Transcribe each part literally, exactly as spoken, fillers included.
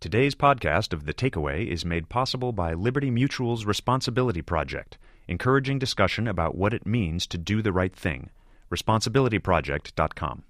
Today's podcast of The Takeaway is made possible by Liberty Mutual's Responsibility Project, encouraging discussion about what it means to do the right thing. responsibility project dot com.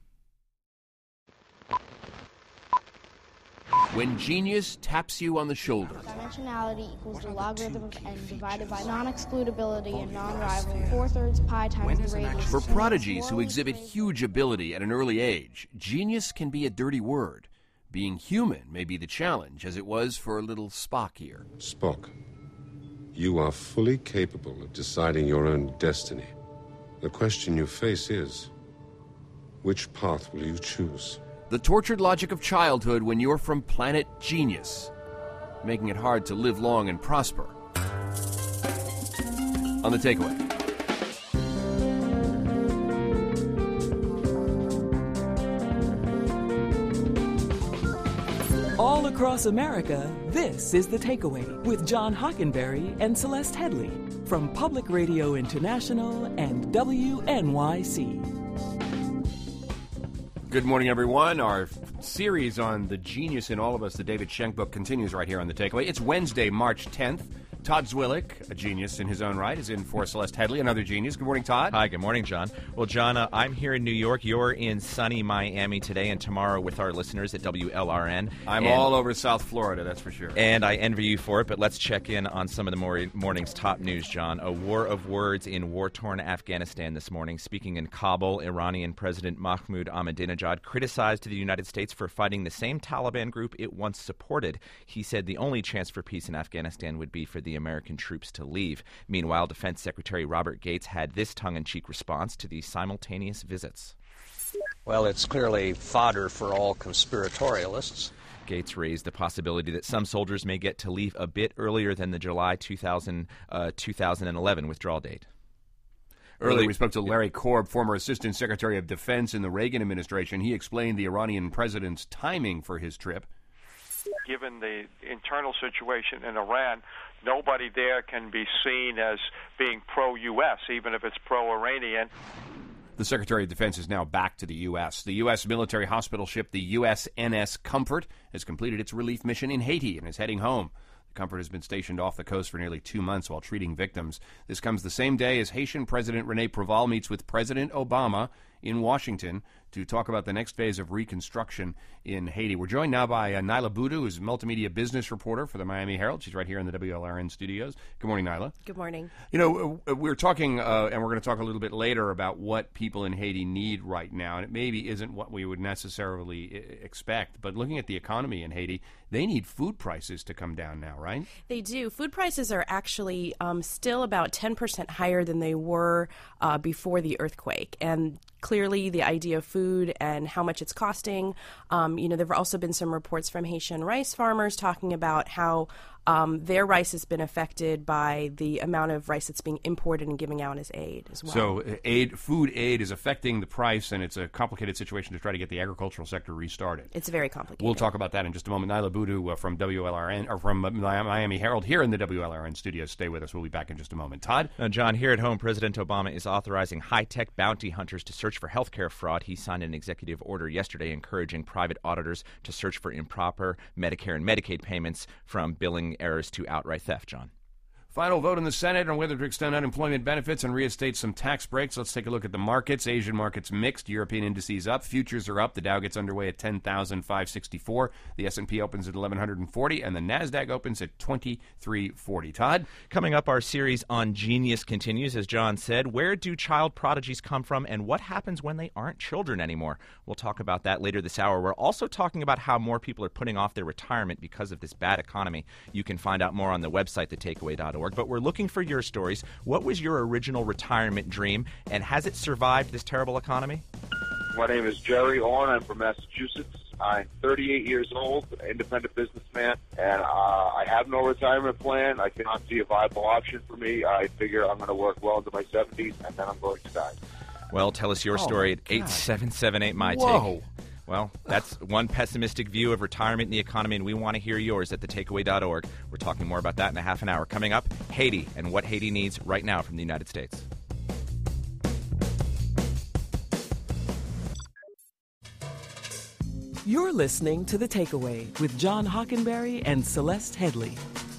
When genius taps you on the shoulder. Dimensionality equals the logarithm of n divided by non-excludability and non-rivalry. Four-thirds pi times the radius. For prodigies who exhibit huge ability at an early age, genius can be a dirty word. Being human may be the challenge, as it was for little Spock here. Spock, you are fully capable of deciding your own destiny. The question you face is, which path will you choose? The tortured logic of childhood when you're from planet Genius, making it hard to live long and prosper. On The Takeaway. All across America, this is The Takeaway with John Hockenberry and Celeste Headley from Public Radio International and W N Y C. Good morning, everyone. Our series on the genius in all of us, the David Schenck book, continues right here on The Takeaway. It's Wednesday, March tenth. Todd Zwillich, a genius in his own right, is in for Celeste Headley, another genius. Good morning, Todd. Hi, good morning, John. Well, John, uh, I'm here in New York. You're in sunny Miami today and tomorrow with our listeners at W L R N. I'm and, all over South Florida, that's for sure. And I envy you for it, but let's check in on some of the mor- morning's top news, John. A war of words in war-torn Afghanistan this morning. Speaking in Kabul, Iranian President Mahmoud Ahmadinejad criticized the United States for fighting the same Taliban group it once supported. He said the only chance for peace in Afghanistan would be for the American troops to leave. Meanwhile, Defense Secretary Robert Gates had this tongue-in-cheek response to the simultaneous visits. Well, it's clearly fodder for all conspiratorialists. Gates raised the possibility that some soldiers may get to leave a bit earlier than the July two thousand, uh, two thousand eleven withdrawal date. Earlier, we spoke to Larry Korb, former Assistant Secretary of Defense in the Reagan administration. He explained the Iranian president's timing for his trip. Given the internal situation in Iran, nobody there can be seen as being pro-U S, even if it's pro-Iranian. The Secretary of Defense is now back to the U S. The U S military hospital ship, the U S N S Comfort, has completed its relief mission in Haiti and is heading home. The Comfort has been stationed off the coast for nearly two months while treating victims. This comes the same day as Haitian President René Préval meets with President Obama in Washington to talk about the next phase of reconstruction in Haiti. We're joined now by uh, Nyla Boodoo, who's a multimedia business reporter for the Miami Herald. She's right here in the W L R N studios. Good morning, Nyla. Good morning. You know, uh, we're talking, uh, and we're going to talk a little bit later about what people in Haiti need right now, and it maybe isn't what we would necessarily I- expect, but looking at the economy in Haiti, they need food prices to come down now, right? They do. Food prices are actually um, still about ten percent higher than they were uh, before the earthquake, and clearly the idea of food and how much it's costing. Um, you know, there have also been some reports from Haitian rice farmers talking about how um, their rice has been affected by the amount of rice that's being imported and giving out as aid as well. So aid, food aid is affecting the price, and it's a complicated situation to try to get the agricultural sector restarted. It's very complicated. We'll talk about that in just a moment. Nyla Boodoo uh, from W L R N, or from uh, Miami Herald here in the W L R N studios. Stay with us. We'll be back in just a moment. Todd? Uh, John, here at home, President Obama is authorizing high-tech bounty hunters to search for healthcare fraud. He signed an executive order yesterday encouraging private auditors to search for improper Medicare and Medicaid payments, from billing errors to outright theft, John. Final vote in the Senate on whether to extend unemployment benefits and reinstate some tax breaks. Let's take a look at the markets. Asian markets mixed. European indices up. Futures are up. The Dow gets underway at ten thousand five hundred sixty-four. The S and P opens at eleven forty, and the NASDAQ opens at twenty-three forty. Todd? Coming up, our series on genius continues. As John said, where do child prodigies come from, and what happens when they aren't children anymore? We'll talk about that later this hour. We're also talking about how more people are putting off their retirement because of this bad economy. You can find out more on the website, the takeaway dot org. But we're looking for your stories. What was your original retirement dream, and has it survived this terrible economy? My name is Jerry Horn. I'm from Massachusetts. I'm thirty-eight years old, an independent businessman, and uh, I have no retirement plan. I cannot see a viable option for me. I figure I'm going to work well into my seventies, and then I'm going to die. Well, tell us your oh story at eight seven seven eight, M Y T A K E. Whoa. Well, that's one pessimistic view of retirement and the economy, and we want to hear yours at the takeaway dot org. We're talking more about that in a half an hour. Coming up, Haiti and what Haiti needs right now from the United States. You're listening to The Takeaway with John Hockenberry and Celeste Headley.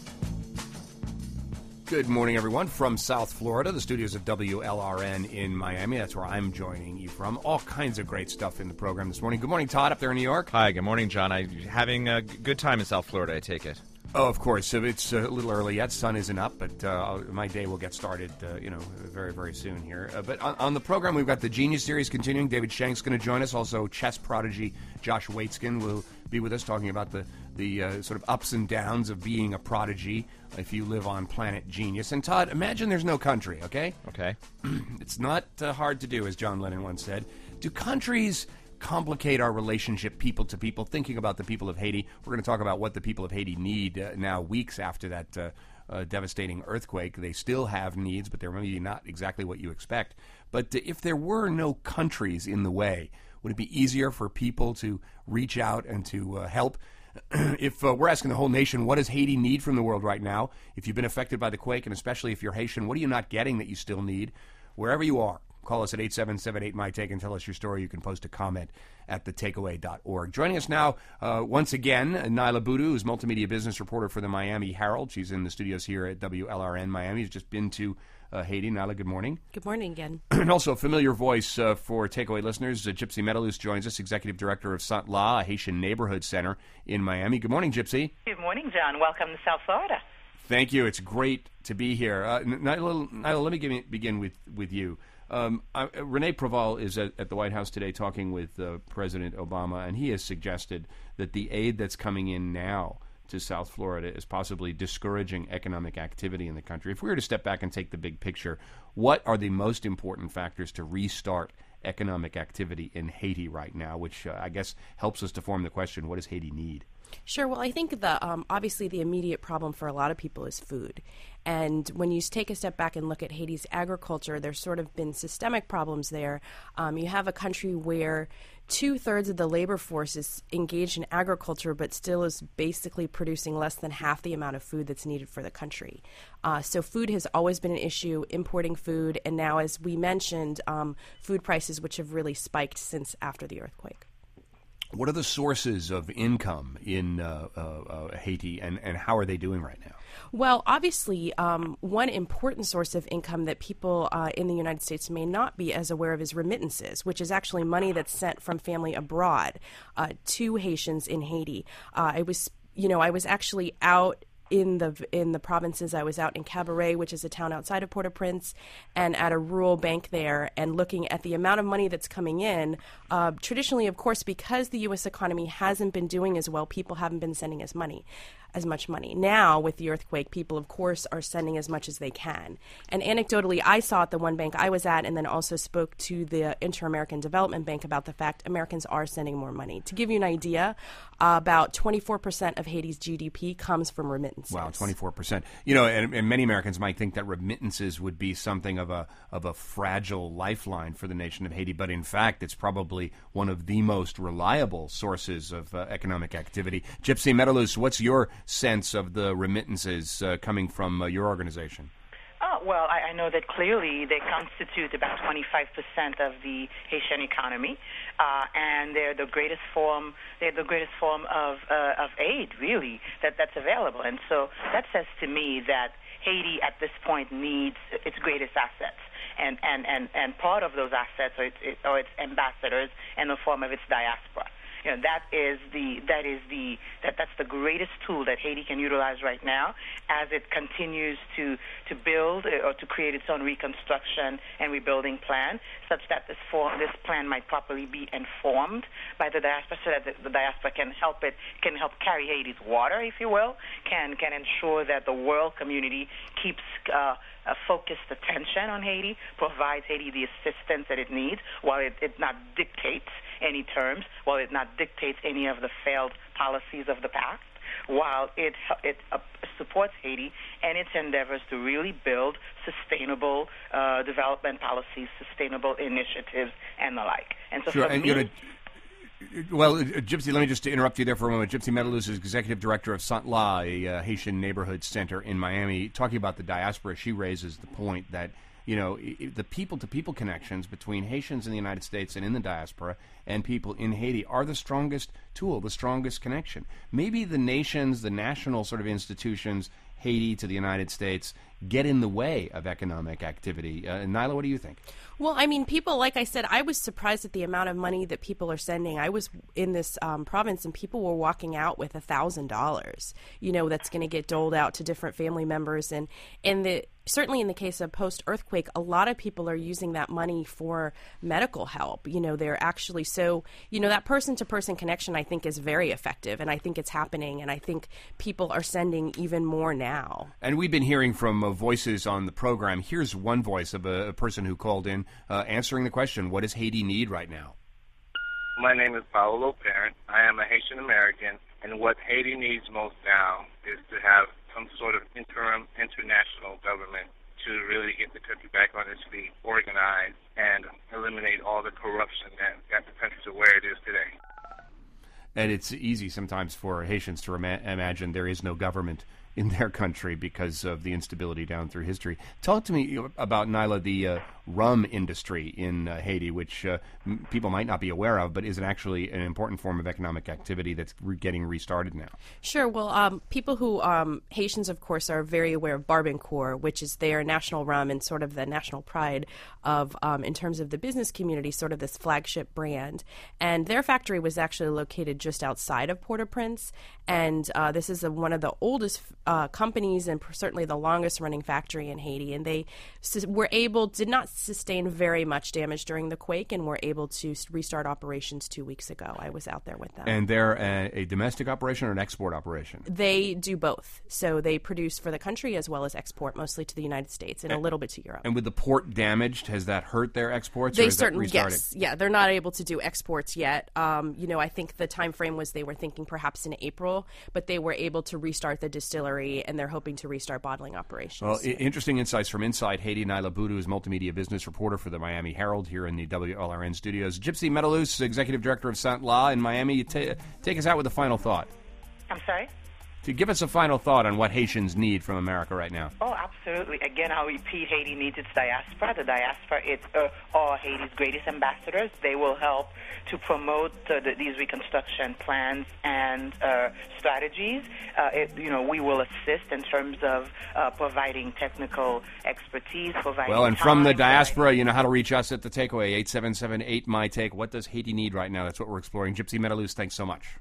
Good morning, everyone, from South Florida, the studios of W L R N in Miami. That's where I'm joining you from. All kinds of great stuff in the program this morning. Good morning, Todd, up there in New York. Hi, good morning, John. I'm having a good time in South Florida, I take it. Oh, of course. So it's a little early yet. Sun isn't up, but uh, my day will get started, uh, you know, very, very soon here. Uh, but on, on the program, we've got the Genius Series continuing. David Shank's going to join us. Also, chess prodigy Josh Waitzkin will be with us talking about the, the uh, sort of ups and downs of being a prodigy if you live on planet Genius. And, Todd, imagine there's no country, okay? Okay. It's not uh, hard to do, as John Lennon once said. Do countries complicate our relationship people to people? Thinking about the people of Haiti, we're going to talk about what the people of Haiti need uh, now, weeks after that uh, uh, devastating earthquake. They still have needs, but they're maybe not exactly what you expect. But uh, if there were no countries in the way, would it be easier for people to reach out and to uh, help? If uh, we're asking the whole nation, what does Haiti need from the world right now? If you've been affected by the quake, and especially if you're Haitian, what are you not getting that you still need? Wherever you are, call us at eight seven seven eight, M Y T A K E and tell us your story. You can post a comment at the takeaway dot org. Joining us now, uh, once again, Nyla Boodoo, who's multimedia business reporter for the Miami Herald. She's in the studios here at W L R N Miami. She's just been to uh, Haiti. Nyla, good morning. Good morning again. And also a familiar voice uh, for Takeaway listeners, uh, Gypsy Metalous joins us, executive director of Sant La, a Haitian neighborhood center in Miami. Good morning, Gypsy. Good morning, John. Welcome to South Florida. Thank you. It's great to be here. Uh, Nyla, Nyla, let me give, begin with, with you. Um, uh, Rene Preval is at, at the White House today talking with uh, President Obama, and he has suggested that the aid that's coming in now to South Florida is possibly discouraging economic activity in the country. If we were to step back and take the big picture, what are the most important factors to restart economic activity in Haiti right now, which uh, I guess helps us to form the question, what does Haiti need? Sure. Well, I think the um, obviously the immediate problem for a lot of people is food. And when you take a step back and look at Haiti's agriculture, there's sort of been systemic problems there. Um, you have a country where two-thirds of the labor force is engaged in agriculture, but still is basically producing less than half the amount of food that's needed for the country. Uh, so food has always been an issue, importing food, and now, as we mentioned, um, food prices, which have really spiked since after the earthquake. What are the sources of income in uh, uh, uh, Haiti, and, and how are they doing right now? Well, obviously, um, one important source of income that people uh, in the United States may not be as aware of is remittances, which is actually money that's sent from family abroad uh, to Haitians in Haiti. Uh, I was, you know, I was actually out in the in the provinces. I was out in Cabaret, which is a town outside of Port-au-Prince, and at a rural bank there, and looking at the amount of money that's coming in. Uh, traditionally, of course, because the U S economy hasn't been doing as well, people haven't been sending as money. as much money. Now, with the earthquake, people, of course, are sending as much as they can. And anecdotally, I saw at the one bank I was at, and then also spoke to the Inter-American Development Bank about the fact Americans are sending more money. To give you an idea, uh, about twenty-four percent of Haiti's G D P comes from remittances. Wow, twenty-four percent. You know, and, and many Americans might think that remittances would be something of a of a fragile lifeline for the nation of Haiti, but in fact, it's probably one of the most reliable sources of uh, economic activity. Gypsy Metalous, what's your sense of the remittances uh, coming from uh, your organization? Oh, well, I, I know that clearly they constitute about twenty-five percent of the Haitian economy, uh, and they're the greatest form. They're the greatest form of uh, of aid, really, that that's available. And so that says to me that Haiti at this point needs its greatest assets. And, and, and, and part of those assets are its, are its ambassadors in the form of its diaspora. You know, that is the that is the that that's the greatest tool that Haiti can utilize right now as it continues to to build or to create its own reconstruction and rebuilding plan, such that this form this plan might properly be informed by the diaspora, so that the, the diaspora can help it can help carry Haiti's water, if you will, can can ensure that the world community keeps Uh, a focused attention on Haiti, provides Haiti the assistance that it needs, while it, it not dictates any terms, while it not dictates any of the failed policies of the past, while it it uh, supports Haiti and its endeavors to really build sustainable uh, development policies, sustainable initiatives, and the like. And so sure, for and me... You're Well, uh, Gypsy, let me just interrupt you there for a moment. Gypsy Metalous is executive director of Sant La, a uh, Haitian neighborhood center in Miami. Talking about the diaspora, she raises the point that you know, I- the people-to-people connections between Haitians in the United States and in the diaspora and people in Haiti are the strongest tool, the strongest connection. Maybe the nations, the national sort of institutions, Haiti to the United States, get in the way of economic activity. Uh, Nyla, what do you think? Well, I mean, people, like I said, I was surprised at the amount of money that people are sending. I was in this um, province and people were walking out with one thousand dollars, you know, that's going to get doled out to different family members. And, and the certainly in the case of post-earthquake, a lot of people are using that money for medical help. You know, they're actually so, you know, that person-to-person connection, I think, is very effective. And I think it's happening. And I think people are sending even more now. And we've been hearing from uh, voices on the program. Here's one voice of a, a person who called in uh, answering the question, what does Haiti need right now? My name is Paolo Parent. I am a Haitian American, and what Haiti needs most now is to have some sort of interim international government to really get the country back on its feet, organize, and eliminate all the corruption that got the country to where it is today. And it's easy sometimes for Haitians to ima- imagine there is no government in their country because of the instability down through history. Talk to me about, Nyla, the uh, rum industry in uh, Haiti, which uh, m- people might not be aware of, but is it actually an important form of economic activity that's re- getting restarted now? Sure. Well, um, people who, um, Haitians, of course, are very aware of Barbancourt, which is their national rum and sort of the national pride of, um, in terms of the business community, sort of this flagship brand. And their factory was actually located just outside of Port-au-Prince. And uh, this is a, one of the oldest Uh, companies and certainly the longest running factory in Haiti, and they s- were able, did not sustain very much damage during the quake and were able to restart operations two weeks ago. I was out there with them. And they're a, a domestic operation or an export operation? They do both. So they produce for the country as well as export, mostly to the United States and, and a little bit to Europe. And with the port damaged, has that hurt their exports? They or is certainly, that restarting? yes. Yeah, they're not able to do exports yet. Um, you know, I think the time frame was they were thinking perhaps in April, but they were able to restart the distillery, and they're hoping to restart bottling operations. Well, I- interesting insights from inside Haiti. Nyla Boodoo is multimedia business reporter for the Miami Herald here in the W L R N studios. Gypsy Metalous, executive director of Saint La in Miami. You ta- take us out with a final thought. I'm sorry? To give us a final thought on what Haitians need from America right now. Oh, absolutely. Again, I'll repeat, Haiti needs its diaspora. The diaspora is uh, are Haiti's greatest ambassadors. They will help to promote uh, the, these reconstruction plans and uh, strategies. Uh, it, you know, we will assist in terms of uh, providing technical expertise, providing Well, and from the time, diaspora, you know how to reach us at the Takeaway, eight seven seven eight M Y Take. What does Haiti need right now? That's what we're exploring. Gypsy Metalous, thanks so much.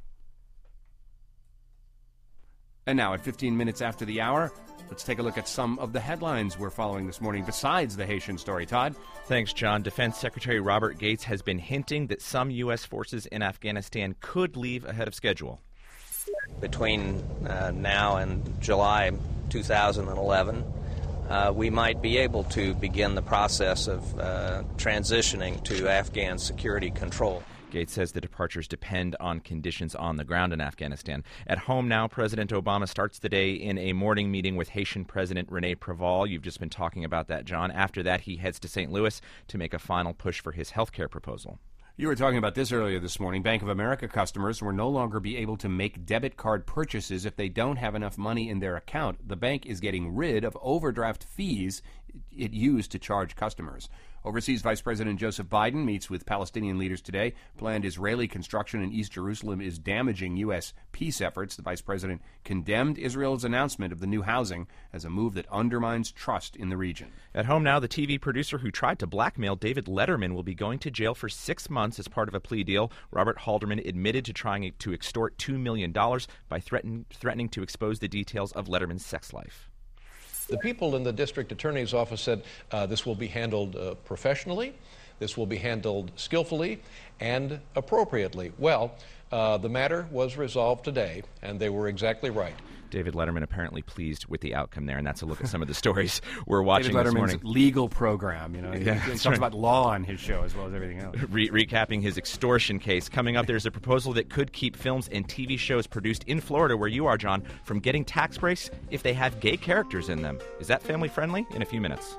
And now, at fifteen minutes after the hour, let's take a look at some of the headlines we're following this morning besides the Haitian story. Todd? Thanks, John. Defense Secretary Robert Gates has been hinting that some U S forces in Afghanistan could leave ahead of schedule. Between uh, now and July two thousand eleven, uh, we might be able to begin the process of uh, transitioning to Afghan security control. Gates says the departures depend on conditions on the ground in Afghanistan. At home now, President Obama starts the day in a morning meeting with Haitian President René Préval. You've just been talking about that, John. After that, he heads to Saint Louis to make a final push for his health care proposal. You were talking about this earlier this morning. Bank of America customers will no longer be able to make debit card purchases if they don't have enough money in their account. The bank is getting rid of overdraft fees it used to charge customers. Overseas Vice President Joseph Biden meets with Palestinian leaders today. Planned Israeli construction in East Jerusalem is damaging U S peace efforts. The vice president condemned Israel's announcement of the new housing as a move that undermines trust in the region. At home now, the T V producer who tried to blackmail David Letterman will be going to jail for six months as part of a plea deal. Robert Halderman admitted to trying to extort two million dollars by threaten, threatening to expose the details of Letterman's sex life. The people in the district attorney's office said uh, this will be handled uh, professionally, this will be handled skillfully and appropriately. Well, uh, the matter was resolved today, and they were exactly right. David Letterman apparently pleased with the outcome there, and that's a look at some of the stories we're watching David this Letterman's morning. legal program, you know, he, yeah, he talks right. about law on his show as well as everything else. Re- recapping his extortion case. Coming up, there's a proposal that could keep films and T V shows produced in Florida, where you are, John, from getting tax breaks if they have gay characters in them. Is that family friendly? In a few minutes.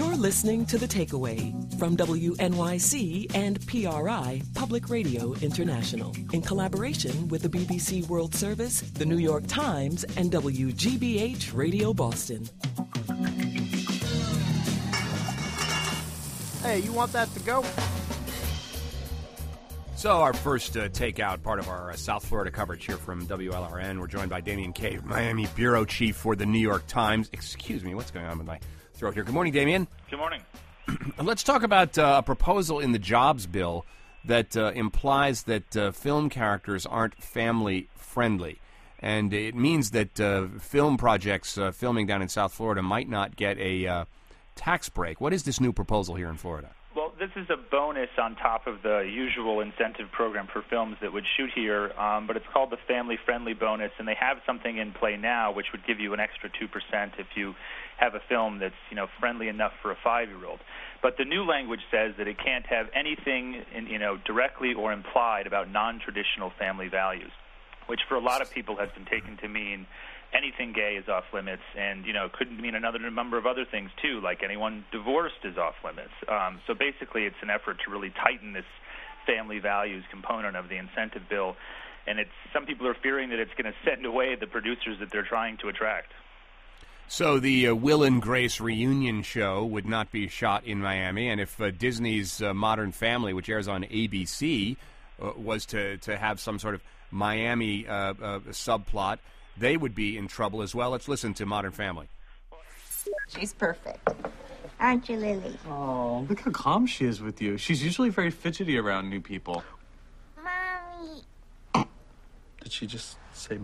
You're listening to The Takeaway from W N Y C and P R I, Public Radio International, in collaboration with the B B C World Service, the New York Times, and W G B H Radio Boston. Hey, you want that to go? So our first uh, takeout, part of our uh, South Florida coverage here from W L R N. We're joined by Damien Cave, Miami bureau chief for the New York Times. Excuse me, what's going on with my throat here? Good morning, Damien. Good morning. Let's talk about uh, a proposal in the jobs bill that uh, implies that uh, film characters aren't family friendly. And it means that uh, film projects uh, filming down in South Florida might not get a uh, tax break. What is this new proposal here in Florida? Well, this is a bonus on top of the usual incentive program for films that would shoot here, um, but it's called the Family Friendly Bonus, and they have something in play now which would give you an extra two percent if you have a film that's, you know, friendly enough for a five-year-old. But the new language says that it can't have anything, in, you know, directly or implied about non-traditional family values, which for a lot of people has been taken to mean anything gay is off limits, and, you know, it could mean another number of other things, too, like anyone divorced is off limits. Um, so basically it's an effort to really tighten this family values component of the incentive bill, and it's some people are fearing that it's going to send away the producers that they're trying to attract. So the uh, Will and Grace reunion show would not be shot in Miami, and if uh, Disney's uh, Modern Family, which airs on A B C, uh, was to, to have some sort of Miami uh, uh, subplot, they would be in trouble as well. Let's listen to Modern Family. She's perfect. Aren't you, Lily? Oh, look how calm she is with you. She's usually very fidgety around new people. Mommy. Did she just say...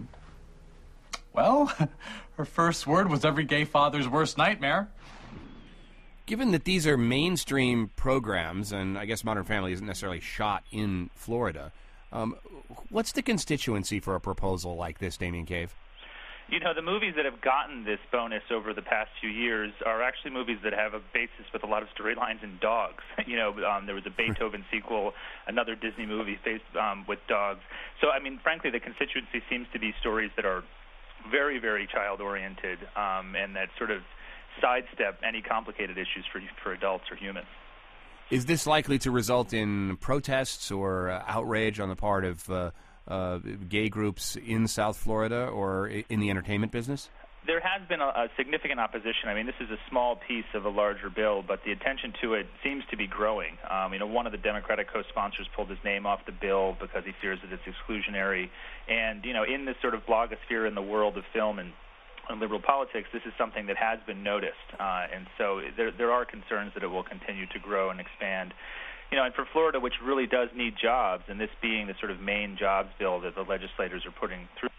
Well, her first word was every gay father's worst nightmare. Given that these are mainstream programs, and I guess Modern Family isn't necessarily shot in Florida, um, what's the constituency for a proposal like this, Damien Cave? You know, the movies that have gotten this bonus over the past few years are actually movies that have a basis with a lot of storylines in dogs. You know, um, there was a Beethoven sequel, another Disney movie faced, um, with dogs. So, I mean, frankly, the constituency seems to be stories that are very, very child-oriented um, and that sort of sidestep any complicated issues for for adults or humans. Is this likely to result in protests or uh, outrage on the part of uh, uh, gay groups in South Florida or in the entertainment business? There has been a, a significant opposition. I mean, this is a small piece of a larger bill, but the attention to it seems to be growing. Um, you know, one of the Democratic co-sponsors pulled his name off the bill because he fears that it's exclusionary. And, you know, in this sort of blogosphere in the world of film and and liberal politics, this is something that has been noticed, uh, and so there there are concerns that it will continue to grow and expand. You know, and for Florida, which really does need jobs, and this being the sort of main jobs bill that the legislators are putting through.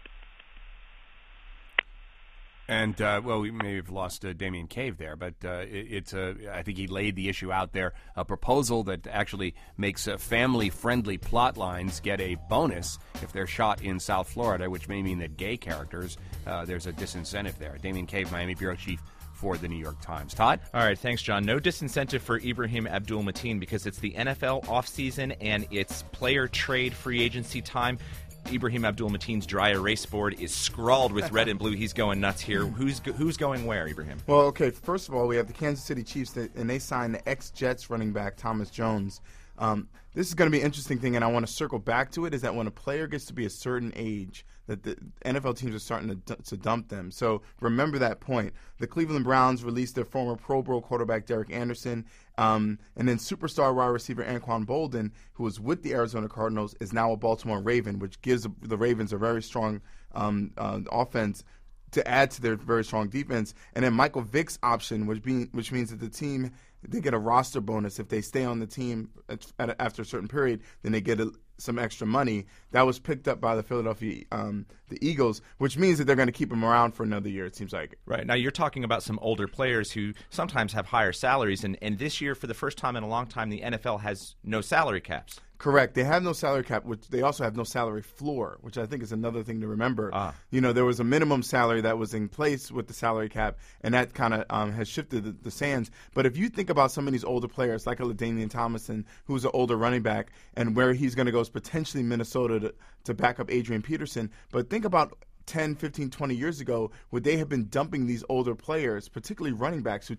And, uh, well, we may have lost uh, Damien Cave there, but uh, it, it's uh, I think he laid the issue out there, a proposal that actually makes uh, family-friendly plot lines get a bonus if they're shot in South Florida, which may mean that gay characters, uh, there's a disincentive there. Damien Cave, Miami bureau chief for the New York Times. Todd? All right, thanks, John. No disincentive for Ibrahim Abdul-Mateen because it's the N F L offseason and it's player trade free agency time. Ibrahim Abdul-Mateen's dry erase board is scrawled with red and blue. He's going nuts here. Who's who's going where, Ibrahim? Well, okay, first of all, we have the Kansas City Chiefs, that, and they signed the ex-Jets running back Thomas Jones. Um, this is going to be an interesting thing, and I want to circle back to it, is that when a player gets to be a certain age, that the N F L teams are starting to, to dump them. So remember that point. The Cleveland Browns released their former Pro Bowl quarterback Derek Anderson, um, and then superstar wide receiver Anquan Boldin, who was with the Arizona Cardinals, is now a Baltimore Raven, which gives the Ravens a very strong um, uh, offense to add to their very strong defense. And then Michael Vick's option, which, be, which means that the team, they get a roster bonus. If they stay on the team at, at, after a certain period, then they get a, some extra money. That was picked up by the Philadelphia um, the Eagles, which means that they're going to keep him around for another year, it seems like. Right. Now, you're talking about some older players who sometimes have higher salaries, and, and this year, for the first time in a long time, the N F L has no salary caps. Correct. They have no salary cap, which they also have no salary floor, which I think is another thing to remember. Ah. You know, there was a minimum salary that was in place with the salary cap, and that kind of um, has shifted the, the sands. But if you think about some of these older players, like a LaDainian Tomlinson, who's an older running back, and where he's going to go is potentially Minnesota to, to back up Adrian Peterson. But think about ten, fifteen, twenty years ago, would they have been dumping these older players, particularly running backs, who take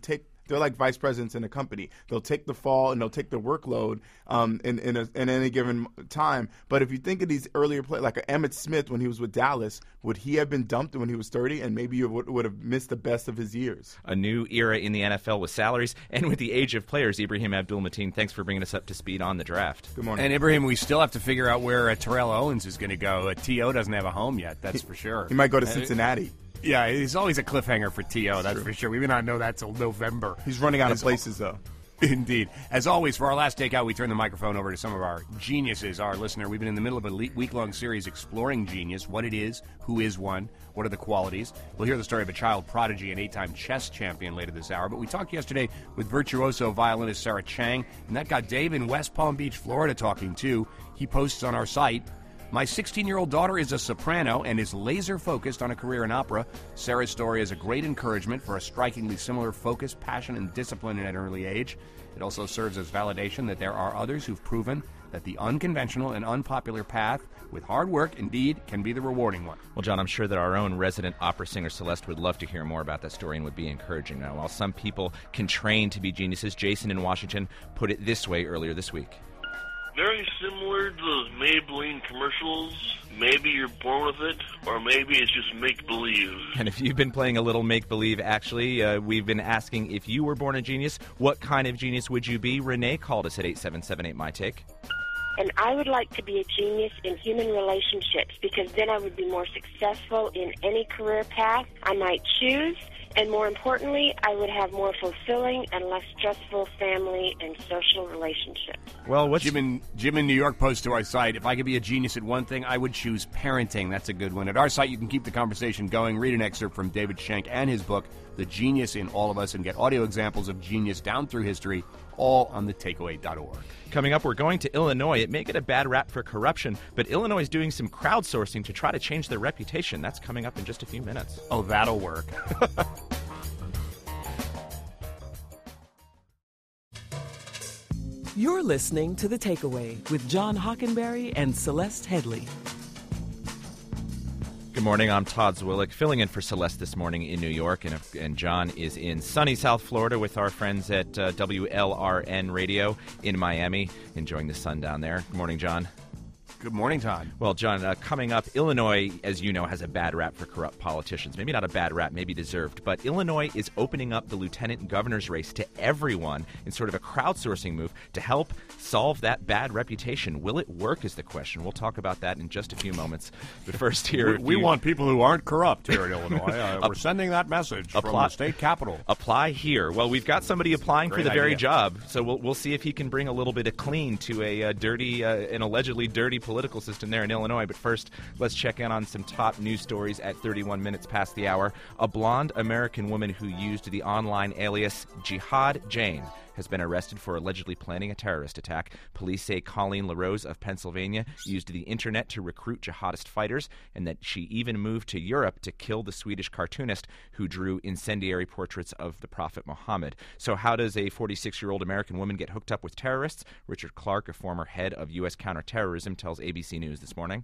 they're like vice presidents in a company. They'll take the fall and they'll take the workload um, in in, a, in any given time. But if you think of these earlier players, like Emmitt Smith when he was with Dallas, would he have been dumped when he was thirty, and maybe you would, would have missed the best of his years? A new era in the N F L with salaries and with the age of players. Ibrahim Abdul-Mateen, thanks for bringing us up to speed on the draft. Good morning. And Ibrahim, we still have to figure out where uh, Terrell Owens is going to go. Uh, T O doesn't have a home yet, that's for sure. He might go to Uh, Cincinnati. Yeah, he's always a cliffhanger for T O, that's for sure. We may not know that till November. He's running out As of places, though. Indeed. As always, for our last takeout, we turn the microphone over to some of our geniuses, our listener. We've been in the middle of a le- week-long series exploring genius, what it is, who is one, what are the qualities. We'll hear the story of a child prodigy and eight-time chess champion later this hour. But we talked yesterday with virtuoso violinist Sarah Chang, and that got Dave in West Palm Beach, Florida, talking too. He posts on our site, "My sixteen-year-old daughter is a soprano and is laser-focused on a career in opera. Sarah's story is a great encouragement for a strikingly similar focus, passion, and discipline at an early age. It also serves as validation that there are others who've proven that the unconventional and unpopular path, with hard work, indeed, can be the rewarding one." Well, John, I'm sure that our own resident opera singer Celeste would love to hear more about that story and would be encouraging. Now, while some people can train to be geniuses, Jason in Washington put it this way earlier this week. Very similar to those Maybelline commercials. Maybe you're born with it, or maybe it's just make-believe. And if you've been playing a little make-believe, actually, uh, we've been asking if you were born a genius, what kind of genius would you be? Renee called us at eight seven seven eight, my take. And I would like to be a genius in human relationships, because then I would be more successful in any career path I might choose. And more importantly, I would have more fulfilling and less stressful family and social relationships. Well, what's Jim in, Jim in New York posts to our site, "If I could be a genius at one thing, I would choose parenting." That's a good one. At our site, you can keep the conversation going. Read an excerpt from David Schenck and his book, The Genius in All of Us, and get audio examples of genius down through history, all on the takeaway dot org. Coming up, we're going to Illinois. It may get a bad rap for corruption, but Illinois is doing some crowdsourcing to try to change their reputation. That's coming up in just a few minutes. Oh, that'll work. You're listening to The Takeaway with John Hockenberry and Celeste Headley. Good morning, I'm Todd Zwillick, filling in for Celeste this morning in New York, and, and John is in sunny South Florida with our friends at uh, W L R N Radio in Miami, enjoying the sun down there. Good morning, John. Good morning, Todd. Well, John, uh, coming up, Illinois, as you know, has a bad rap for corrupt politicians. Maybe not a bad rap, maybe deserved, but Illinois is opening up the lieutenant governor's race to everyone in sort of a crowdsourcing move to help solve that bad reputation. Will it work is the question. We'll talk about that in just a few moments. But first here... we, we you... want people who aren't corrupt here in Illinois. Uh, we're sending that message apply, from the state capitol. Apply here. Well, we've got somebody applying Great for the very idea. job, so we'll, we'll see if he can bring a little bit of clean to a uh, dirty, uh, an allegedly dirty political system there in Illinois. But first, let's check in on some top news stories at thirty-one minutes past the hour. A blonde American woman who used the online alias Jihad Jane has been arrested for allegedly planning a terrorist attack. Police say Colleen LaRose of Pennsylvania used the internet to recruit jihadist fighters, and that she even moved to Europe to kill the Swedish cartoonist who drew incendiary portraits of the Prophet Muhammad. So how does a forty-six-year-old American woman get hooked up with terrorists? Richard Clark, a former head of U S counterterrorism, tells A B C News this morning.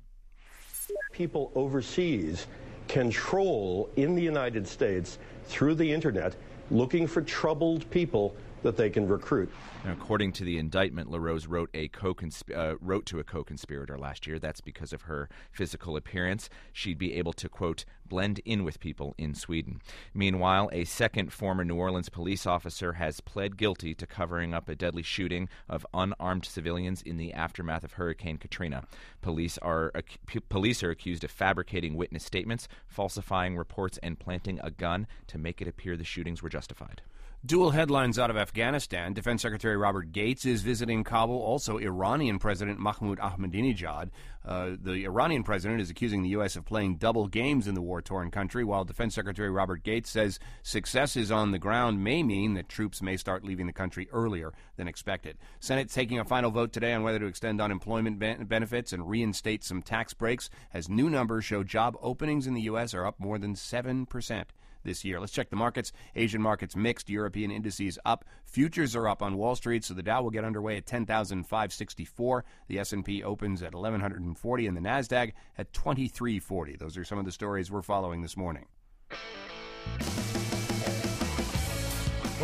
People overseas can troll in the United States through the internet looking for troubled people that they can recruit. Now, according to the indictment, LaRose wrote a co-consp- uh, wrote to a co-conspirator last year. That's because of her physical appearance. She'd be able to, quote, blend in with people in Sweden. Meanwhile, a second former New Orleans police officer has pled guilty to covering up a deadly shooting of unarmed civilians in the aftermath of Hurricane Katrina. Police are ac- p- police are accused of fabricating witness statements, falsifying reports, and planting a gun to make it appear the shootings were justified. Dual headlines out of Afghanistan. Defense Secretary Robert Gates is visiting Kabul. Also, Iranian President Mahmoud Ahmadinejad. Uh, the Iranian president is accusing the U S of playing double games in the war-torn country, while Defense Secretary Robert Gates says successes on the ground may mean that troops may start leaving the country earlier than expected. Senate's taking a final vote today on whether to extend unemployment ben- benefits and reinstate some tax breaks, as new numbers show job openings in the U S are up more than seven percent. This year. Let's check the markets. Asian markets mixed. European indices up. Futures are up on Wall Street, so the Dow will get underway at ten thousand five hundred sixty-four. The S and P opens at eleven forty, and the NASDAQ at twenty-three forty. Those are some of the stories we're following this morning. Well,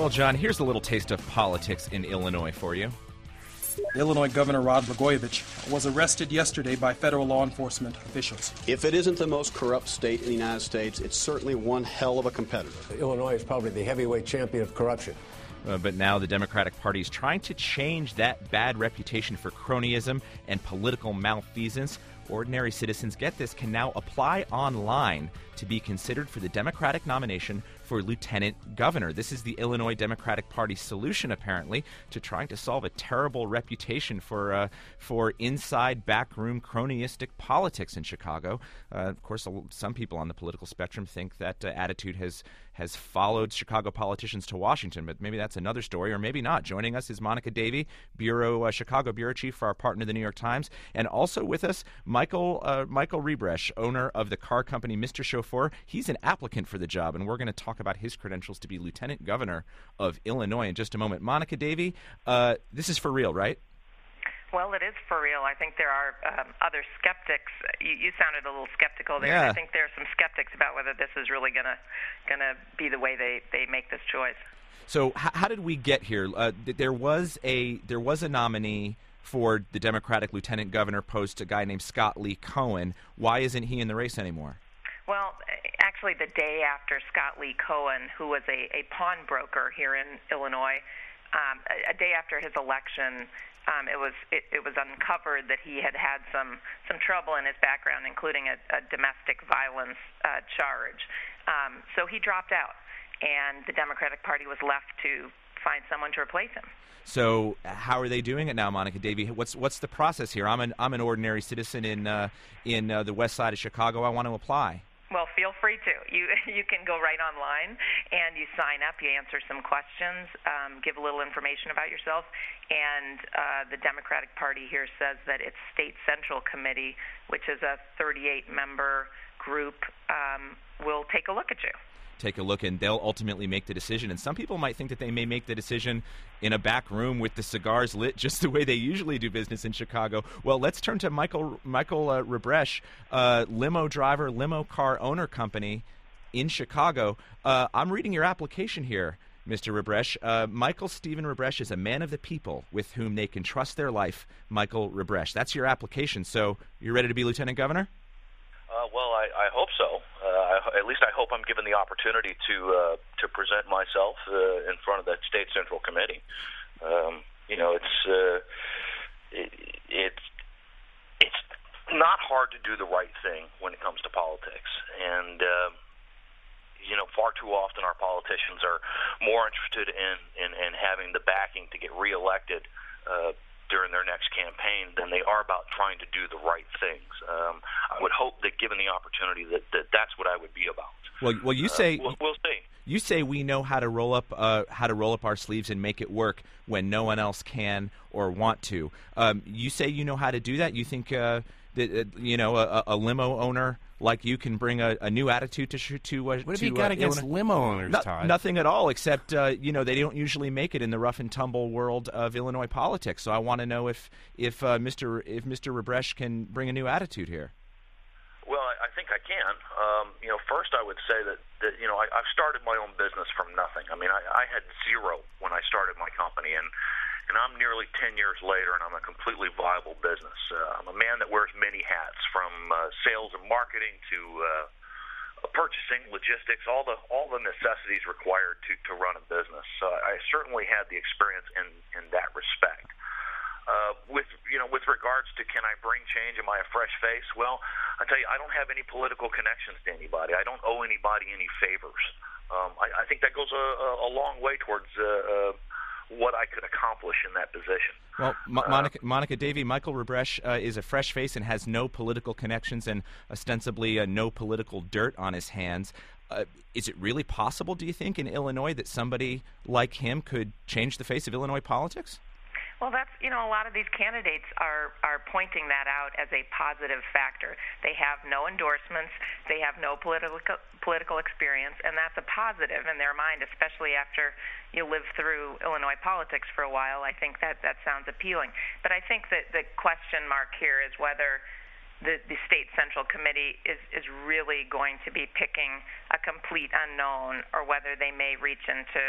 Well, John, here's a little taste of politics in Illinois for you. Illinois Governor Rod Blagojevich was arrested yesterday by federal law enforcement officials. If it isn't the most corrupt state in the United States, it's certainly one hell of a competitor. Illinois is probably the heavyweight champion of corruption. Uh, but now the Democratic Party is trying to change that bad reputation for cronyism and political malfeasance. Ordinary citizens, get this, can now apply online to be considered for the Democratic nomination for lieutenant governor. This is the Illinois Democratic Party's solution, apparently, to trying to solve a terrible reputation for uh, for inside backroom cronyistic politics in Chicago. Uh, of course, some people on the political spectrum think that uh, attitude has has followed Chicago politicians to Washington, but maybe that's another story, or maybe not. Joining us is Monica Davey, Bureau uh, Chicago Bureau Chief for our partner, the New York Times, and also with us, Michael uh, Michael Rebresh, owner of the car company Mister Chauffeur. He's an applicant for the job, and we're going to talk about his credentials to be Lieutenant Governor of Illinois in just a moment. Monica Davey, uh, this is for real, right? Well, it is for real. I think there are um, other skeptics. You, you sounded a little skeptical there. Yeah. I think there are some skeptics about whether this is really going to going to be the way they, they make this choice. So, h- how did we get here? Uh, th- there was a there was a nominee for the Democratic Lieutenant Governor post, a guy named Scott Lee Cohen. Why isn't he in the race anymore? Well, actually, the day after Scott Lee Cohen, who was a, a pawnbroker here in Illinois, um, a, a day after his election, um, it was it, it was uncovered that he had had some some trouble in his background, including a, a domestic violence uh, charge. Um, so he dropped out, and the Democratic Party was left to find someone to replace him. So how are they doing it now, Monica Davey? What's what's the process here? I'm an I'm an ordinary citizen in uh, in uh, the west side of Chicago. I want to apply. Well, feel free to. You you can go right online and you sign up. You answer some questions, um, give a little information about yourself, and uh, the Democratic Party here says that its State Central Committee, which is a thirty-eight member group, um, will take a look at you. Take a look, and they'll ultimately make the decision. And some people might think that they may make the decision in a back room with the cigars lit, just the way they usually do business in Chicago. Well, let's turn to Michael Michael uh, Rebresh, uh, limo driver, limo car owner company in Chicago. Uh, I'm reading your application here, Mister Rebresh. Uh, Michael Stephen Rebresh is a man of the people with whom they can trust their life. Michael Rebresh. That's your application. So you're ready to be Lieutenant Governor? Uh, well, I, I hope so. Uh, I, at least I hope I'm given the opportunity to uh, to present myself uh, in front of the State Central Committee. Um, you know, it's uh, it, it's it's not hard to do the right thing when it comes to politics, and uh, you know, far too often our politicians are more interested in in, in having the backing to get reelected Uh, during their next campaign than they are about trying to do the right things. Um, I would hope that given the opportunity that, that that's what I would be about. Well, well, you say uh, we'll, we'll see. You say we know how to roll up uh, how to roll up our sleeves and make it work when no one else can or want to. Um, you say you know how to do that. You think uh, that uh, you know a, a limo owner like you can bring a, a new attitude to to uh, what have to, you got uh, against Illinois? limo owners, No, Todd? Nothing at all, except uh, you know they don't usually make it in the rough and tumble world of Illinois politics. So I want to know if if uh, Mister if Mister Rebresh can bring a new attitude here. Well, I, I think I can. Um, you know, first I would say that, that you know I, I've started my own business from nothing. I mean, I, I had zero when I started my company, and and I'm nearly ten years later, and I'm a completely viable business. Uh, I'm a man that wears many hats, from uh, sales and marketing to uh, purchasing, logistics, all the all the necessities required to, to run a business. So I certainly had the experience in, in that respect. Uh, with you know, with regards to can I bring change? Am I a fresh face? Well, I tell you, I don't have any political connections to anybody. I don't owe anybody any favors. Um, I, I think that goes a, a long way towards uh, uh, what I could accomplish in that position. Well, Mo- Monica, Monica Davey, Michael Rebresh uh, is a fresh face and has no political connections and ostensibly uh, no political dirt on his hands. Uh, is it really possible, do you think, in Illinois that somebody like him could change the face of Illinois politics? Well, that's, you know, a lot of these candidates are, are pointing that out as a positive factor. They have no endorsements, they have no political political experience, and that's a positive in their mind, especially after you live through Illinois politics for a while. I think that, that sounds appealing. But I think that the question mark here is whether the, the State Central Committee is, is really going to be picking a complete unknown, or whether they may reach into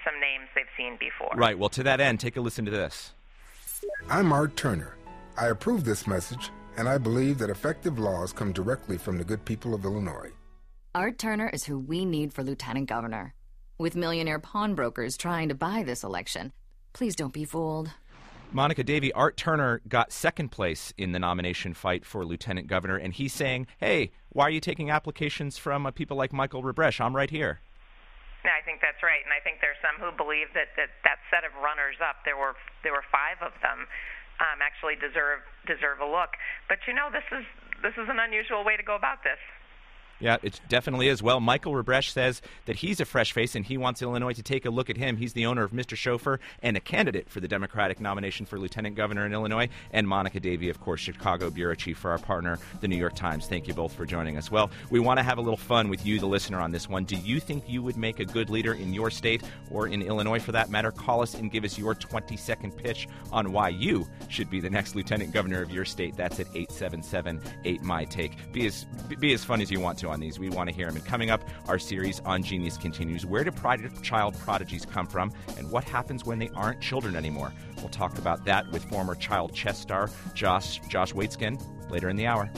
some names they've seen before. Right. Well, to that end, take a listen to this. I'm Art Turner. I approve this message, and I believe that effective laws come directly from the good people of Illinois. Art Turner is who we need for lieutenant governor. With millionaire pawnbrokers trying to buy this election, please don't be fooled. Monica Davey, Art Turner got second place in the nomination fight for lieutenant governor, and he's saying, hey, why are you taking applications from uh, people like Michael Rebresh? I'm right here. Yeah, I think that's right, and I think there's some who believe that that, that set of runners-up, there were there were five of them, um, actually deserve deserve a look. But you know, this is this is an unusual way to go about this. Yeah, it definitely is. Well, Michael Rebresh says that he's a fresh face and he wants Illinois to take a look at him. He's the owner of Mister Chauffeur and a candidate for the Democratic nomination for lieutenant governor in Illinois. And Monica Davey, of course, Chicago bureau chief for our partner, the New York Times. Thank you both for joining us. Well, we want to have a little fun with you, the listener, on this one. Do you think you would make a good leader in your state or in Illinois, for that matter? Call us and give us your twenty-second pitch on why you should be the next lieutenant governor of your state. That's at eight seven seven eight M Y Take. Be as, be as fun as you want to on these. We want to hear them. And coming up, our series on Genius continues. Where do prod- child prodigies come from, and what happens when they aren't children anymore? We'll talk about that with former child chess star Josh, Josh Waitzkin later in the hour.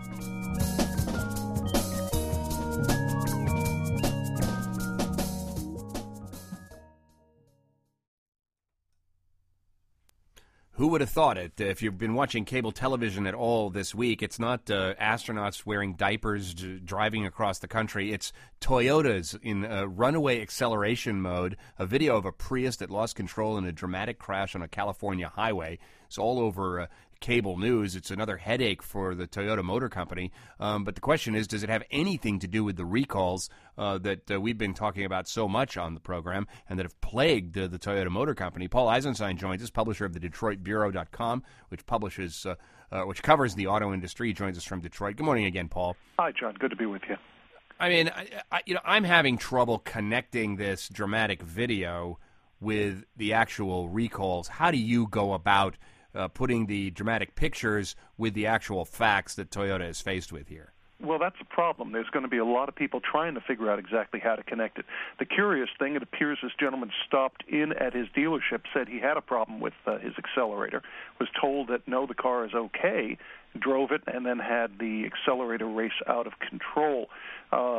Who would have thought it? If you've been watching cable television at all this week, it's not uh, astronauts wearing diapers d- driving across the country. It's Toyotas in uh, runaway acceleration mode, a video of a Prius that lost control in a dramatic crash on a California highway. It's all over uh, cable news. It's another headache for the Toyota Motor Company. Um, but the question is, does it have anything to do with the recalls uh, that uh, we've been talking about so much on the program and that have plagued uh, the Toyota Motor Company? Paul Eisenstein joins us, publisher of the Detroit Bureau dot com, which publishes, uh, uh, which covers the auto industry. He joins us from Detroit. Good morning again, Paul. Hi, John. Good to be with you. I mean, I, I, you know, I'm having trouble connecting this dramatic video with the actual recalls. How do you go about Uh, putting the dramatic pictures with the actual facts that Toyota is faced with here? Well, that's a problem. There's going to be a lot of people trying to figure out exactly how to connect it. The curious thing, it appears this gentleman stopped in at his dealership, said he had a problem with uh, his accelerator, was told that, no, the car is okay, drove it, and then had the accelerator race out of control. Uh,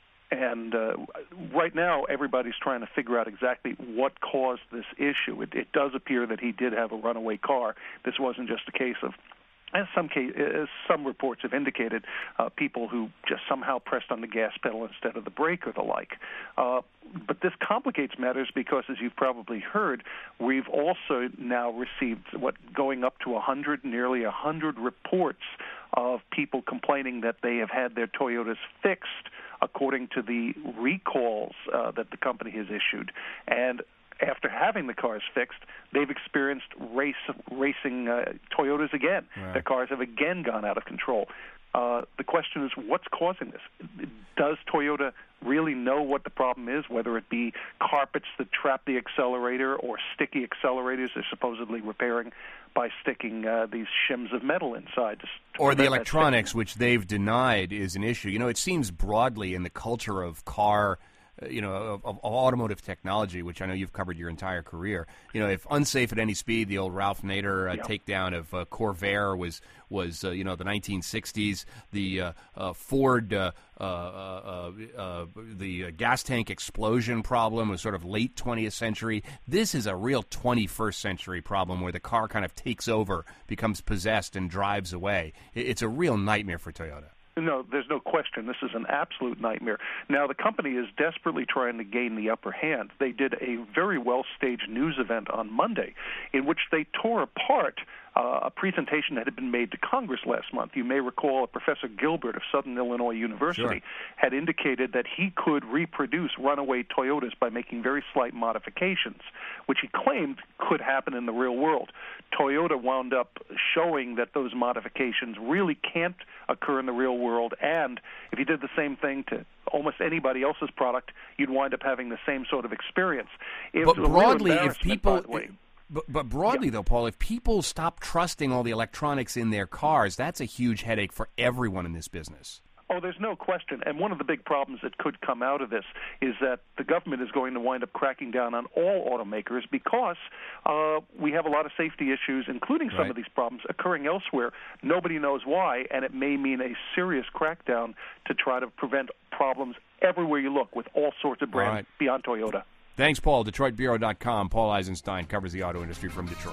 And uh, right now, everybody's trying to figure out exactly what caused this issue. It, it does appear that he did have a runaway car. This wasn't just a case of, as some case, as some reports have indicated, uh, people who just somehow pressed on the gas pedal instead of the brake or the like. Uh, but this complicates matters because, as you've probably heard, we've also now received what going up to one hundred, nearly one hundred reports of people complaining that they have had their Toyotas fixed according to the recalls uh, that the company has issued. And after having the cars fixed, they've experienced race racing uh, Toyotas again. Right. Their cars have again gone out of control. Uh, the question is, what's causing this? Does Toyota really know what the problem is, whether it be carpets that trap the accelerator or sticky accelerators they're supposedly repairing by sticking uh, these shims of metal inside? To, to or the prevent that electronics, which they've denied is an issue. You know, it seems broadly in the culture of car, uh, you know, of, of automotive technology, which I know you've covered your entire career. You know, if unsafe at any speed, the old Ralph Nader uh, Yeah. takedown of uh, Corvair was was uh, you know the nineteen sixties. The uh, uh, Ford uh, uh, uh, uh, the uh, gas tank explosion problem was sort of late twentieth century. This is a real twenty-first century problem where the car kind of takes over, becomes possessed, and drives away. It- It's a real nightmare for Toyota. No, there's no question. This is an absolute nightmare. Now, the company is desperately trying to gain the upper hand. They did a very well-staged news event on Monday in which they tore apart uh, a presentation that had been made to Congress last month. You may recall Professor Gilbert of Southern Illinois University Sure. had indicated that he could reproduce runaway Toyotas by making very slight modifications, which he claimed could happen in the real world. Toyota wound up showing that those modifications really can't occur in the real world, and if you did the same thing to almost anybody else's product, you'd wind up having the same sort of experience. It But was a real broadly, if embarrassment, people, by the way. but, but broadly though, Paul, if people stop trusting all the electronics in their cars, that's a huge headache for everyone in this business. Oh, there's no question. And one of the big problems that could come out of this is that the government is going to wind up cracking down on all automakers because uh, we have a lot of safety issues, including some right. of these problems occurring elsewhere. Nobody knows why, and it may mean a serious crackdown to try to prevent problems everywhere you look with all sorts of brands right. beyond Toyota. Thanks, Paul. Detroit Bureau dot com. Paul Eisenstein covers the auto industry from Detroit.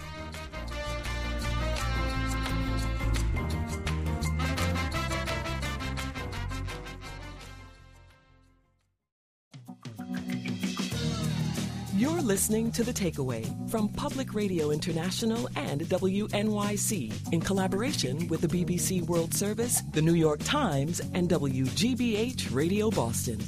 You're listening to The Takeaway from Public Radio International and W N Y C in collaboration with the B B C World Service, the New York Times, and W G B H Radio Boston.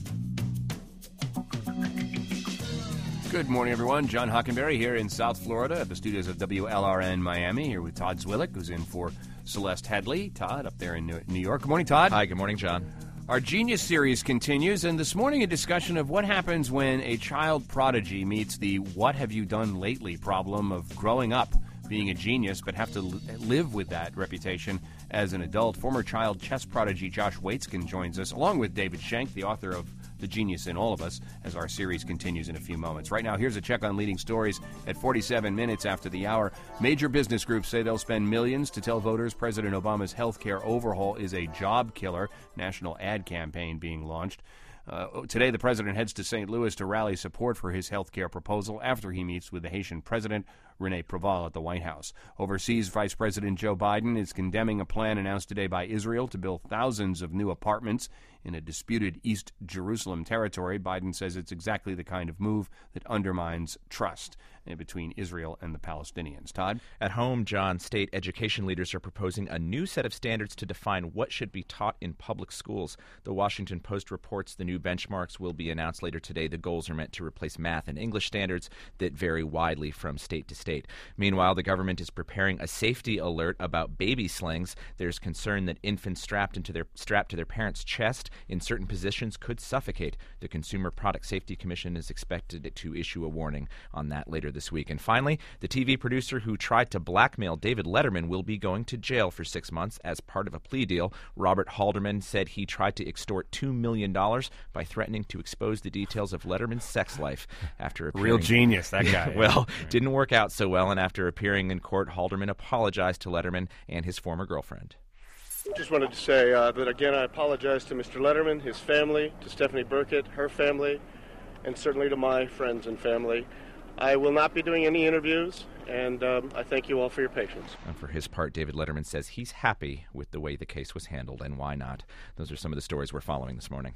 Good morning, everyone. John Hockenberry here in South Florida at the studios of W L R N Miami, here with Todd Zwillick, who's in for Celeste Headley. Todd, up there in New York. Good morning, Todd. Hi, good morning, John. Our Genius series continues, and this morning a discussion of what happens when a child prodigy meets the what have you done lately problem of growing up being a genius but have to li- live with that reputation as an adult. Former child chess prodigy Josh Waitzkin joins us, along with David Schenck, the author of The Genius in All of Us, as our series continues in a few moments. Right now, here's a check on leading stories at forty-seven minutes after the hour. Major business groups say they'll spend millions to tell voters President Obama's health care overhaul is a job killer. National ad campaign being launched. Uh, today, the president heads to Saint Louis to rally support for his health care proposal after he meets with the Haitian president, Rene Preval, at the White House. Overseas, Vice President Joe Biden is condemning a plan announced today by Israel to build thousands of new apartments in a disputed East Jerusalem territory. Biden says it's exactly the kind of move that undermines trust between Israel and the Palestinians. Todd? At home, John, state education leaders are proposing a new set of standards to define what should be taught in public schools. The Washington Post reports the new benchmarks will be announced later today. The goals are meant to replace math and English standards that vary widely from state to state. Meanwhile, the government is preparing a safety alert about baby slings. There's concern that infants strapped into their strapped to their parents' chest in certain positions could suffocate. The Consumer Product Safety Commission is expected to issue a warning on that later this week. And finally, the T V producer who tried to blackmail David Letterman will be going to jail for six months as part of a plea deal. Robert Halderman said he tried to extort two million dollars by threatening to expose the details of Letterman's sex life after appearing. Real genius, that guy. Well, right. Didn't work out so well, and after appearing in court, Halderman apologized to Letterman and his former girlfriend. Just wanted to say uh, that, again, I apologize to Mister Letterman, his family, to Stephanie Burkett, her family, and certainly to my friends and family. I will not be doing any interviews, and um, I thank you all for your patience. And for his part, David Letterman says he's happy with the way the case was handled, and why not? Those are some of the stories we're following this morning.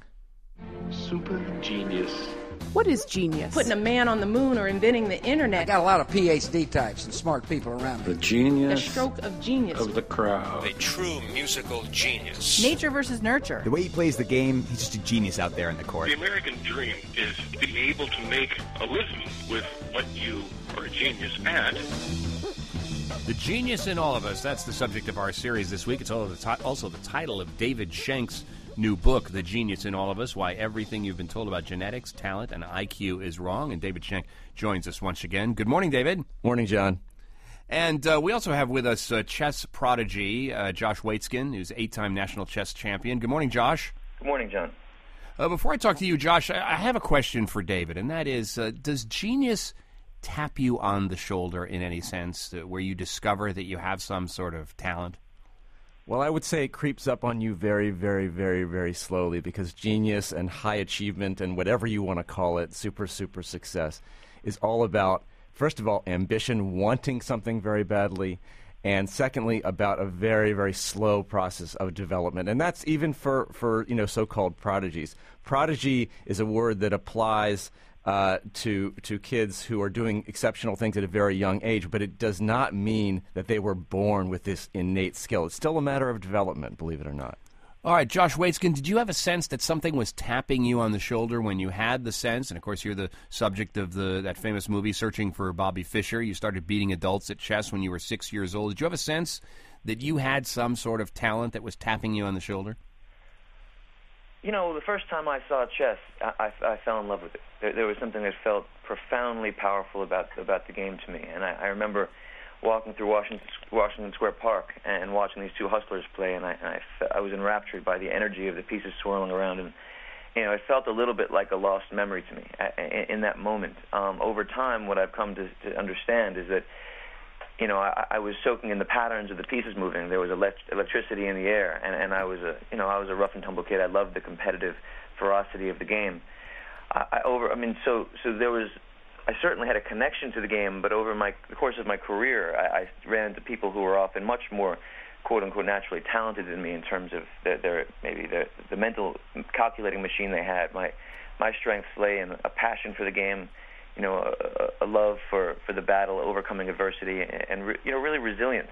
Super genius. What is genius? Putting a man on the moon or inventing the internet. I got a lot of P H D types and smart people around me. The genius. The stroke of genius. Of the crowd. A true musical genius. Nature versus nurture. The way he plays the game, he's just a genius out there in the court. The American dream is to be able to make a living with what you are a genius at. The Genius in All of Us, that's the subject of our series this week. It's also the title of David Schenk's new book, The Genius in All of Us, Why Everything You've Been Told About Genetics, Talent, and I Q is Wrong. And David Schenck joins us once again. Good morning, David. Morning, John. And uh, we also have with us uh, chess prodigy uh, Josh Waitzkin, who's eight-time national chess champion. Good morning, Josh. Good morning, John. Uh, before I talk to you, Josh, I, I have a question for David, and that is, uh, does genius tap you on the shoulder in any sense, uh, where you discover that you have some sort of talent? Well, I would say it creeps up on you very, very, very, very slowly, because genius and high achievement and whatever you want to call it, super, super success, is all about, first of all, ambition, wanting something very badly, and secondly, about a very, very slow process of development. And that's even for, for you know, so-called prodigies. Prodigy is a word that applies Uh, to to kids who are doing exceptional things at a very young age, but it does not mean that they were born with this innate skill. It's still a matter of development, believe it or not. All right, Josh Waitzkin, did you have a sense that something was tapping you on the shoulder when you had the sense, and of course you're the subject of the that famous movie, Searching for Bobby Fischer. You started beating adults at chess when you were six years old. Did you have a sense that you had some sort of talent that was tapping you on the shoulder? You know, the first time I saw chess, I, I, I fell in love with it. There, there was something that felt profoundly powerful about about the game to me. And I, I remember walking through Washington, Washington Square Park and watching these two hustlers play, and I, and I, I was enraptured by the energy of the pieces swirling around, and you know, it felt a little bit like a lost memory to me in, in that moment. Um, over time, what I've come to, to understand is that, you know, I, I was soaking in the patterns of the pieces moving. There was elect- electricity in the air, and, and I was a, you know, I was a rough and tumble kid. I loved the competitive ferocity of the game. I, I over, I mean, so so there was. I certainly had a connection to the game, but over my, the course of my career, I, I ran into people who were often much more, quote-unquote, naturally talented than me in terms of their, their maybe their, the mental calculating machine they had. My my strengths lay in a passion for the game, you know, a, a love for, for the battle, overcoming adversity, and, and re, you know, really resilience.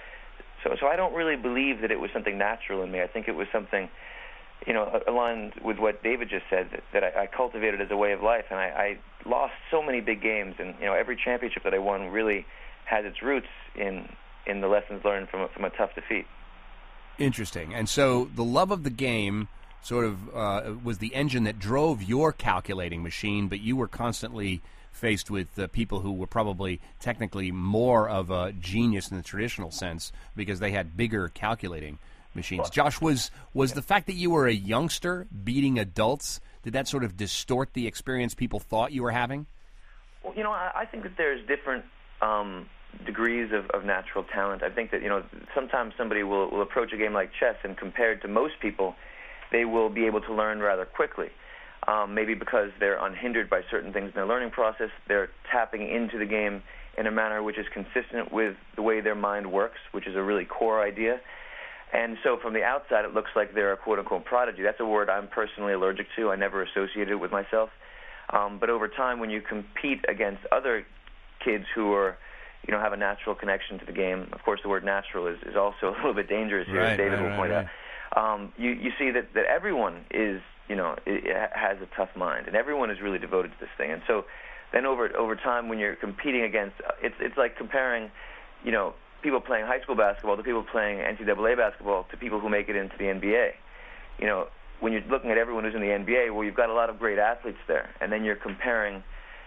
So so I don't really believe that it was something natural in me. I think it was something, you know, aligned with what David just said, that, that I, I cultivated as a way of life, and I, I lost so many big games, and you know, every championship that I won really has its roots in in the lessons learned from a, from a tough defeat. Interesting. And so the love of the game sort of uh, was the engine that drove your calculating machine, but you were constantly faced with uh, people who were probably technically more of a genius in the traditional sense because they had bigger calculating machines. Josh, was was the fact that you were a youngster beating adults, did that sort of distort the experience people thought you were having? Well, you know, I, I think that there's different um, degrees of, of natural talent. I think that, you know, sometimes somebody will, will approach a game like chess, and compared to most people, they will be able to learn rather quickly. Um, maybe because they're unhindered by certain things in their learning process, they're tapping into the game in a manner which is consistent with the way their mind works, which is a really core idea. And so from the outside, it looks like they're a quote-unquote prodigy. That's a word I'm personally allergic to. I never associated it with myself. Um, but over time, when you compete against other kids who are, you know, have a natural connection to the game, of course the word natural is, is also a little bit dangerous here, right, as David right, will right, point right. out. Um, you, you see that, that everyone is, you know, it, it has a tough mind, and everyone is really devoted to this thing. And so then over over time, when you're competing against, it's it's like comparing, you know, people playing high school basketball to people playing N C double A basketball to people who make it into the N B A. You know, when you're looking at everyone who's in the N B A, well, you've got a lot of great athletes there, and then you're comparing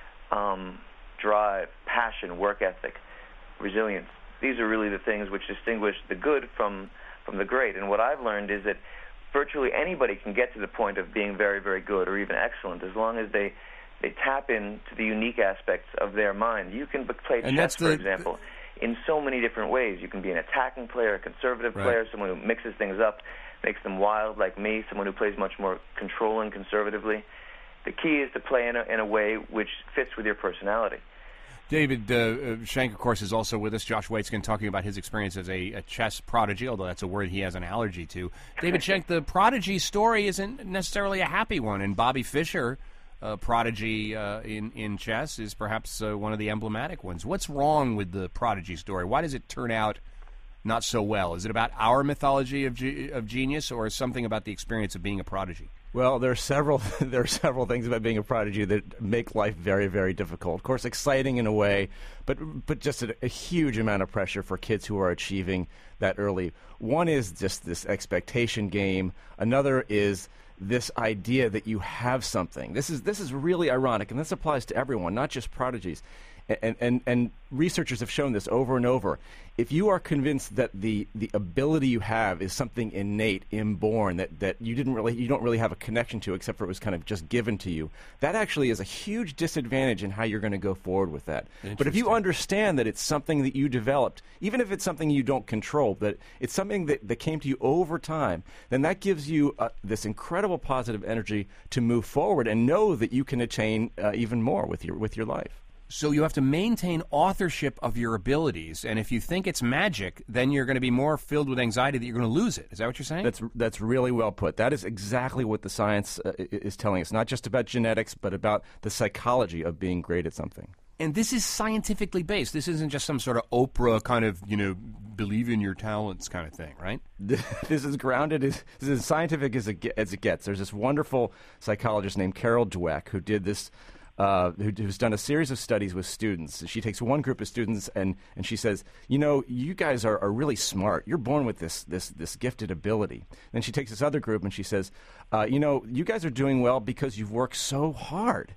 um, drive, passion, work ethic, resilience. These are really the things which distinguish the good from from the great. And what I've learned is that virtually anybody can get to the point of being very, very good or even excellent as long as they they tap into the unique aspects of their mind. You can play And chess, that's the- for example, in so many different ways. You can be an attacking player, a conservative Right. player, someone who mixes things up, makes them wild like me, someone who plays much more controlling conservatively. The key is to play in a, in a way which fits with your personality. David uh, Shank, of course, is also with us. Josh Waitzkin talking about his experience as a, a chess prodigy, although that's a word he has an allergy to. David Shank, the prodigy story isn't necessarily a happy one, and Bobby Fischer, uh, prodigy uh, in, in chess, is perhaps uh, one of the emblematic ones. What's wrong with the prodigy story? Why does it turn out not so well? Is it about our mythology of, ge- of genius, or something about the experience of being a prodigy? Well, there are several there are several things about being a prodigy that make life very, very difficult. Of course, exciting in a way, but but just a, a huge amount of pressure for kids who are achieving that early. One is just this expectation game. Another is this idea that you have something. This is this is really ironic, and this applies to everyone, not just prodigies. And, and and researchers have shown this over and over. If you are convinced that the, the ability you have is something innate, inborn, that, that you didn't really you don't really have a connection to, except for it was kind of just given to you, that actually is a huge disadvantage in how you're going to go forward with that. But if you understand that it's something that you developed, even if it's something you don't control, that it's something that, that came to you over time, then that gives you uh, this incredible positive energy to move forward and know that you can attain uh, even more with your with your life. So you have to maintain authorship of your abilities, and if you think it's magic, then you're going to be more filled with anxiety that you're going to lose it. Is that what you're saying? That's that's really well put. That is exactly what the science uh, is telling us, not just about genetics, but about the psychology of being great at something. And this is scientifically based. This isn't just some sort of Oprah kind of, you know, believe in your talents kind of thing, right? This is grounded, this is as scientific as it, as it gets. There's this wonderful psychologist named Carol Dweck who did this Uh, who, who's done a series of studies with students. She takes one group of students and, and she says, you know, you guys are, are really smart. You're born with this this this gifted ability. Then she takes this other group and she says, uh, you know, you guys are doing well because you've worked so hard.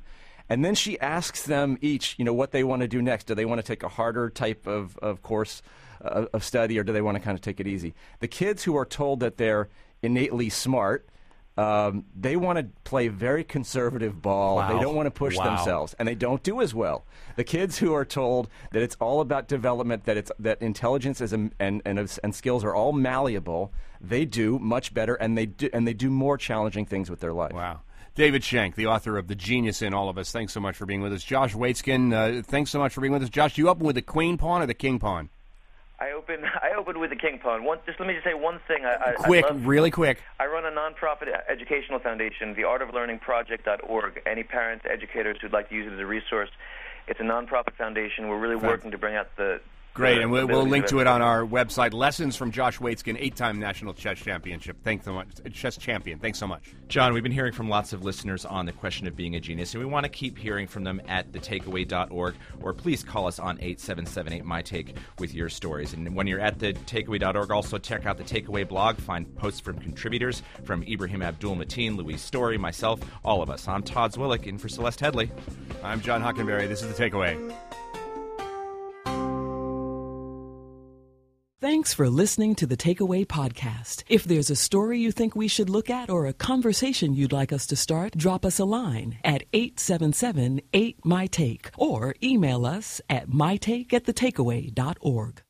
And then she asks them each, you know, what they want to do next. Do they want to take a harder type of, of course uh, of study, or do they want to kind of take it easy? The kids who are told that they're innately smart, um, they want to play very conservative ball. Wow. They don't want to push Wow. themselves, and they don't do as well. The kids who are told that it's all about development, that it's that intelligence is a, and, and and skills are all malleable, they do much better, and they do, and they do more challenging things with their life. Wow. David Shank, the author of The Genius in All of Us, thanks so much for being with us. Josh Waitzkin, uh, thanks so much for being with us. Josh, you open with the queen pawn or the king pawn? I open. I opened with the king pawn. One, just let me just say one thing. I, I, quick, I love, really quick. I run a nonprofit educational foundation, the art of learning project dot org. Any parents, educators who'd like to use it as a resource, it's a nonprofit foundation. We're really working to bring out the Great, the and we'll, we'll abilities link of to it on everybody. our website. Lessons from Josh Waitzkin, eight-time national chess championship. Thanks so much, chess champion. Thanks so much, John. We've been hearing from lots of listeners on the question of being a genius, and we want to keep hearing from them at the takeaway dot org, or please call us on eight seven seven eight, M Y take with your stories. And when you're at the takeaway dot org, also check out the Takeaway blog. Find posts from contributors from Ibrahim Abdul-Mateen, Louise Story, myself, all of us. I'm Todd Zwillick, in for Celeste Headley. I'm John Hockenberry. This is The Takeaway. Thanks for listening to the Takeaway Podcast. If there's a story you think we should look at or a conversation you'd like us to start, drop us a line at eight seven seven eight, M Y take or email us at mytake at the takeaway dot org.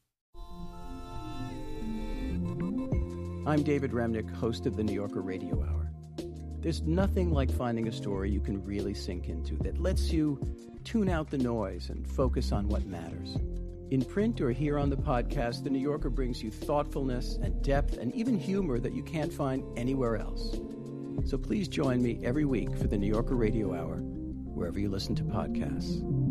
I'm David Remnick, host of the New Yorker Radio Hour. There's nothing like finding a story you can really sink into that lets you tune out the noise and focus on what matters. In print or here on the podcast, The New Yorker brings you thoughtfulness and depth and even humor that you can't find anywhere else. So please join me every week for The New Yorker Radio Hour, wherever you listen to podcasts.